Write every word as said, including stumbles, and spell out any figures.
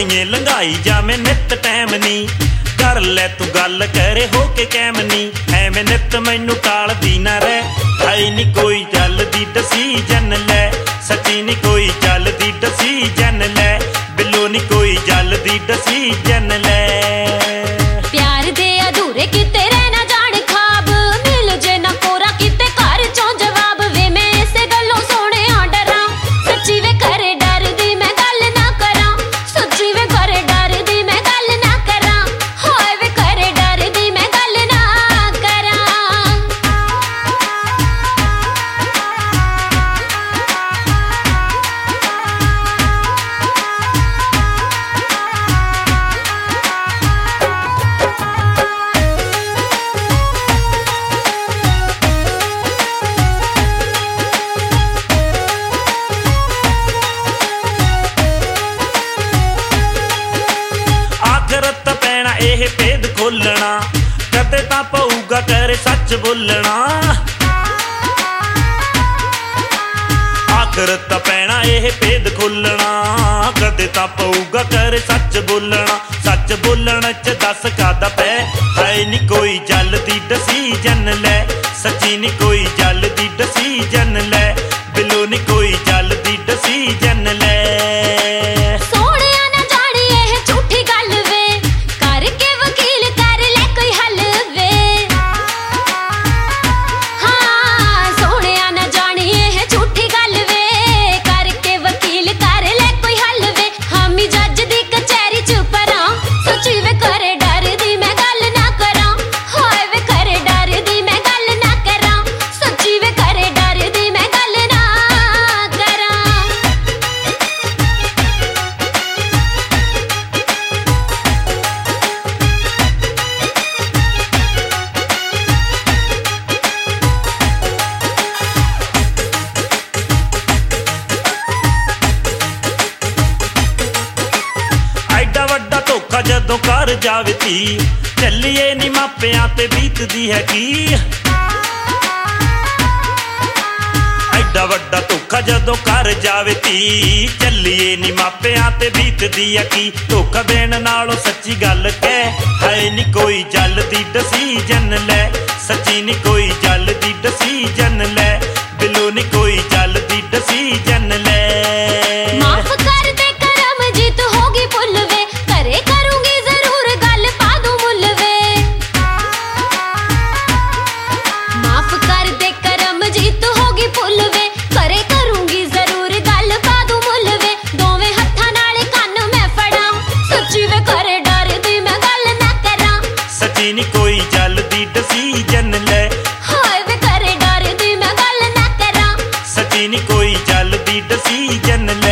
ਸੋਹਣੀਏ ਲੰਘਾਈ ਜਾਵੇਂ ਨਿੱਤ ਟਾਈਮ ਨੀ ਕਰ ਲੈ ਤੂੰ ਗੱਲ ਕਰੇ ਹੋ ਕੇ ਕੈਮ ਨੀ ਐਵੇਂ ਨਿੱਤ ਮੈਨੂੰ ਟਾਲਦੀ ਨਾ ਰਹਿ ਹਾਈ ਨੀ ਕੋਈ ਚੱਲਦੀ ਡਸੀਜਨ ਲੈ ਸੱਚੀ ਨੀ ਕੋਈ ਚੱਲਦੀ ਡਸੀਜਨ ਲੈ ਬਿੱਲੋ ਨੀ ਕੋਈ ਚੱਲਦੀ ਡਸੀਜਨ ਲੈ ਪਿਆਰ ਦੇ ਅਧੂਰੇ ਕਿਤੇ ਰਹਿ ਨਾ ਜਾਣ ਖਾਬ ਮਿਲ ਜੇ ਨਾ ਕੋਰਾ ਕਿਤੇ ਘਰ ਚੋਂ ਜਵਾਬ ਵੇ ਮੈਂ ਇਸੇ ਗੱਲੋਂ ਸੋਹਣਿਆ ਡਰਾਂ ਸੱਚੀ ਵੇ ਘਰੇ ਡਰਦੀ ਮੈਂ ਗੱਲ ਨਾ ਕਰਾਂ ਸੱਚੀ ਵੇ ਘਰੇ ਡਰਦੀ ਮੈਂ ਗੱਲ ਨਾ ਕਰਾਂ ਹਾਏ ਵੇ ਘਰੇ ਡਰਦੀ ਮੈਂ ਗੱਲ ਨਾ ਕਰਾਂ ਆਖਰਤ ਪੈਣਾ ਇਹ ਭੇਦ ਖੋਲਣਾ ਕਦੇ ਤਾਂ ਪਊਗਾ ਕਰੇ ਸੱਚ ਬੋਲਣਾ ਆਖਰਤ ਪੈਣਾ ਇਹ ਭੇਦ ਖੋਲਣਾ ਕਦੇ ਤਾਂ ਪਊਗਾ ਕਰੇ ਸੱਚ ਬੋਲਣਾ ਸੱਚ ਬੋਲਣ ਚ ਦੱਸ ਕਾਦਾ ਪੈ ਹਾਏ ਨੀ ਕੋਈ ਜਲਦੀ ਡਸੀਜਨ ਲੈ ਸੱਚੀ ਨੀ ਕੋਈ ਜਲਦੀ ਡਸੀਜਨ ਲੈ ਬਿੱਲੋ ਨੀ ਕੋਈ ਜਲਦੀ ਡਸੀਜਨ ਲੈ ਜਦੋਂ ਘਰ ਜਾਵੇ ਧੀ ਚੱਲੀਏ ਨੀ ਮਾਪਿਆਂ ਤੇ ਬੀਤਦੀ ਹੈ ਕੀ ਐਡਾ ਵੱਡਾ ਧੋਖਾ ਜਦੋਂ ਘਰ ਜਾਵੇ ਧੀ ਚੱਲੀਏ ਨੀ ਮਾਪਿਆਂ ਤੇ ਬੀਤਦੀ ਹੈ ਕੀ ਧੋਖਾ ਦੇਣ ਨਾਲੋਂ ਸੱਚੀ ਗੱਲ ਕਹਿ ਹਾਏ ਨੀ ਕੋਈ ਜਲਦੀ ਡਸੀਜਨ ਲੈ ਸੱਚੀ ਨੀ ਕੋਈ ਜਲਦੀ ਡਸੀਜਨ ਲੈ ਬਿੱਲੋ ਨੀ ਕੋਈ ਜਲਦੀ ਡਸੀਜਨ ਲੈ ਮਾਫ ਕਰ ਦੇ ਕਰਮ ਜਿੱਤ ਹੋ ਗਈ ਭੁੱਲ ਵੇ ਘਰੇ ਕਰੂੰਗੀ ਜ਼ਰੂਰ ਗੱਲ ਪਾ ਦੂੰ ਮੁੱਲ ਵੇ ਮਾਫ ਕਰ ਦੇ ਕਰਮ ਜਿੱਤ ਹੋ ਗਈ ਭੁੱਲ ਵੇ ਘਰੇ ਕਰੂੰਗੀ ਜ਼ਰੂਰ ਗੱਲ ਪਾ ਦੂੰ ਮੁੱਲ ਵੇ ਦੋਵੇਂ ਹੱਥਾਂ ਨਾਲ ਕੰਨ ਮੈਂ ਫੜਾਂ ਸੱਚੀ ਵੇ ਘਰੇ ਡਰਦੀ ਮੈਂ ਗੱਲ ਨਾ ਕਰਾਂ ਸੱਚੀ ਨੀ ਕੋਈ ਜਲਦੀ ਡਸੀਜਨ ਲੈ ਹਾਏ ਵੇ ਘਰੇ ਡਰਦੀ ਮੈਂ ਗੱਲ ਨਾ ਕਰਾਂ ਸੱਚੀ ਨੀ ਕੋਈ ਜਲਦੀ ਡਸੀਜਨ ਲੈ